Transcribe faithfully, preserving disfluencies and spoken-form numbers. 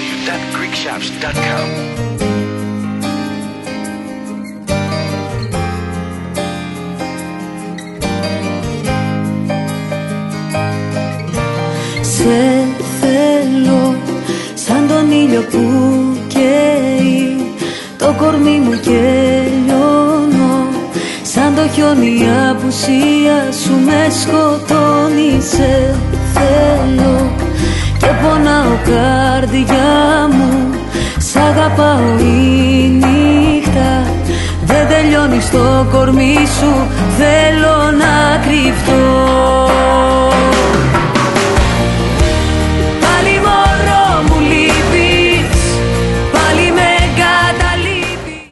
dot greek shops dot com. Σε θέλω σαν τον ήλιο που καίει το κορμί μου και λιώνω, σαν το χιόνι η απουσία σου με σκοτώνει. Σε θέλω και πονάω καρδιά μου, σ' αγαπάω η νύχτα δεν τελειώνει στο κορμί σου, θέλω να κρυφτώ.